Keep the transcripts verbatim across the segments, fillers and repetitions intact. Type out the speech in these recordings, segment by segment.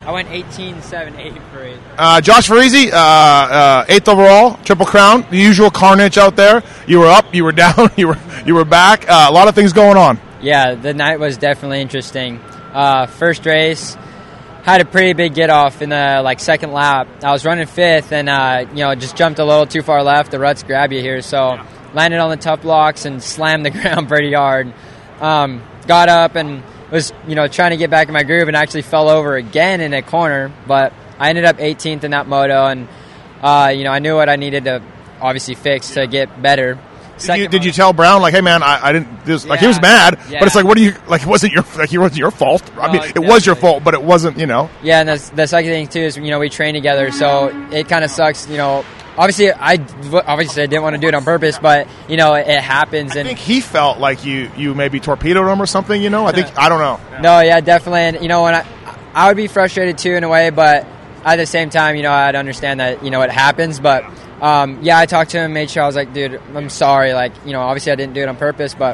I went eighteen seven eight for eighth. Uh, Josh Farisi, uh, uh, eighth overall, Triple Crown. The usual carnage out there. You were up, you were down, you were you were back. Uh, a lot of things going on. Yeah, the night was definitely interesting. Uh, first race, had a pretty big get off in the like second lap. I was running fifth, and uh, you know just jumped a little too far left. The ruts grab you here, so yeah. Landed on the tough blocks and slammed the ground pretty hard. Um, got up and was you know trying to get back in my groove, and actually fell over again in a corner. But I ended up eighteenth in that moto, and uh, you know I knew what I needed to obviously fix to get better. Did you, did you tell Brown like, hey man, I, I didn't this yeah. like he was mad, yeah. but it's like, what do you like? It wasn't your like it wasn't your fault. I mean, it definitely was your fault, but it wasn't, you know. Yeah, and the, the second thing too is you know we train together, so it kind of sucks. You know, obviously I obviously I didn't want to do it on purpose, but you know it, it happens. I and think he felt like you you maybe torpedoed him or something. You know, I think I don't know. No, yeah, definitely. And you know when I I would be frustrated too in a way, but at the same time, you know, I'd understand that you know it happens, but. Um, yeah, I talked to him, made sure I was like, dude, I'm sorry. Like, you know, obviously I didn't do it on purpose, but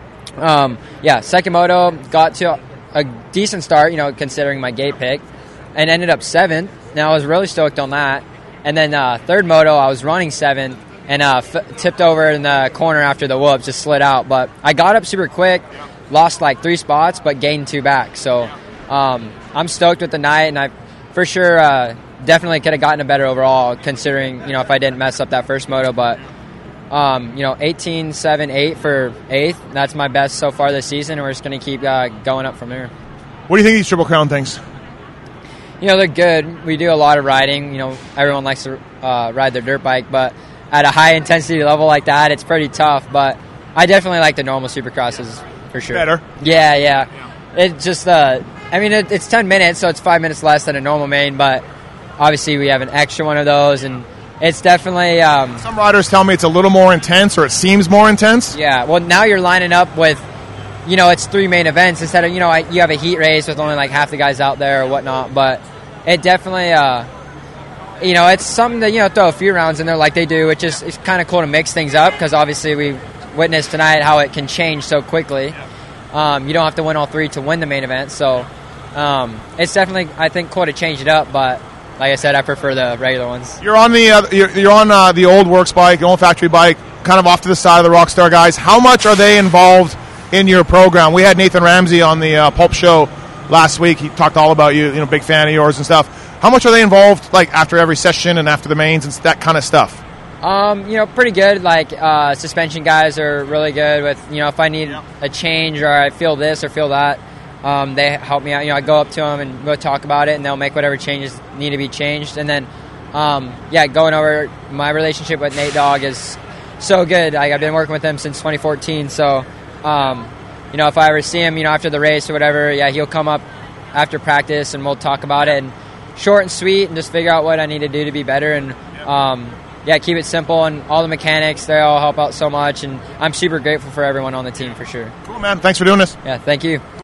um, yeah, second moto, got to a decent start, you know, considering my gate pick, and ended up seventh. Now I was really stoked on that. And then uh, third moto, I was running seventh and uh, f- tipped over in the corner after the whoops, just slid out. But I got up super quick, lost like three spots, but gained two back. So um, I'm stoked with the night, and I for sure. Uh, Definitely could have gotten a better overall, considering you know if I didn't mess up that first moto. But um, you know, eighteen seven eight for eighth. That's my best so far this season, and we're just going to keep uh, going up from there. What do you think of these Triple Crown things? You know, they're good. We do a lot of riding. You know, everyone likes to uh, ride their dirt bike, but at a high intensity level like that, it's pretty tough. But I definitely like the normal Supercrosses for sure. Better. Yeah, yeah. It just, uh, I mean, it, it's ten minutes, so it's five minutes less than a normal main, but. Obviously, we have an extra one of those, and it's definitely... Um, Some riders tell me it's a little more intense, or it seems more intense. Yeah, well, now you're lining up with, you know, it's three main events instead of, you know, you have a heat race with only like half the guys out there or whatnot, but it definitely, uh, you know, it's something to, you know, throw a few rounds in there like they do, which is it's kind of cool to mix things up, because obviously we witnessed tonight how it can change so quickly. Um, you don't have to win all three to win the main event, so um, it's definitely, I think, cool to change it up, but... Like I said, I prefer the regular ones. You're on the uh, you're, you're on uh, the old works bike, the old factory bike, kind of off to the side of the Rockstar guys. How much are they involved in your program? We had Nathan Ramsey on the uh, Pulp Show last week. He talked all about you, you know, big fan of yours and stuff. How much are they involved, like after every session and after the mains and that kind of stuff? Um, you know, pretty good. Like uh, suspension guys are really good with, you know, if I need a change or I feel this or feel that. Um, they help me out. You know, I go up to them and we'll talk about it, and they'll make whatever changes need to be changed. And then, um, yeah, going over my relationship with Nate Dogg is so good. I, I've been working with him since twenty fourteen. So, um, you know, if I ever see him, you know, after the race or whatever, yeah, he'll come up after practice and we'll talk about it. And short and sweet, and just figure out what I need to do to be better. And um, yeah, keep it simple. And all the mechanics, they all help out so much. And I'm super grateful for everyone on the team for sure. Cool, man. Thanks for doing this. Yeah, thank you.